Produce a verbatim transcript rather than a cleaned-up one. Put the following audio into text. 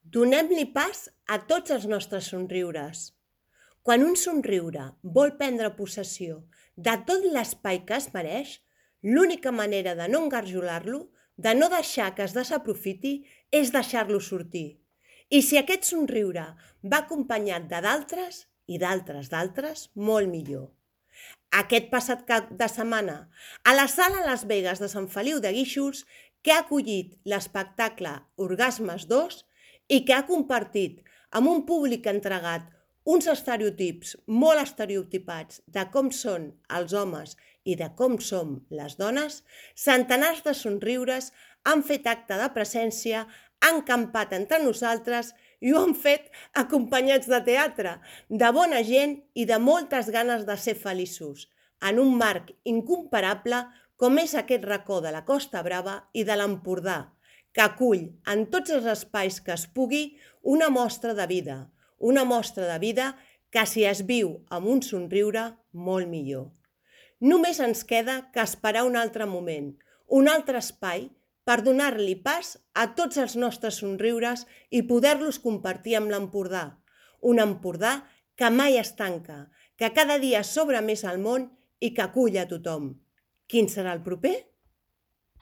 Donem-li pas a tots els nostres somriures. Quan un somriure vol prendre possessió de tot l'espai que es mereix, l'única manera de no engarjolar-lo, de no deixar que es desaprofiti, és deixar-lo sortir. I si aquest somriure va acompanyat de d'altres, i d'altres d'altres, molt millor. Aquest passat cap de setmana, a la sala Las Vegas de Sant Feliu de Guíxols, que ha acollit l'espectacle Orgasmes dos i que ha compartit amb un públic entregat uns estereotips molt estereotipats de com són els homes i de com som les dones, centenars de somriures han fet acte de presència, han campat entre nosaltres i ho han fet acompanyats de teatre, de bona gent i de moltes ganes de ser feliços, en un marc incomparable com és aquest racó de la Costa Brava i de l'Empordà, que acull en tots els espais que es pugui una mostra de vida, una mostra de vida que si es viu amb un somriure, molt millor. Només ens queda que esperar un altre moment, un altre espai, per donar-li pas a tots els nostres somriures i poder-los compartir amb l'Empordà. Un Empordà que mai es tanca, que cada dia s'obre més al món i que acull a tothom. Quin serà el proper?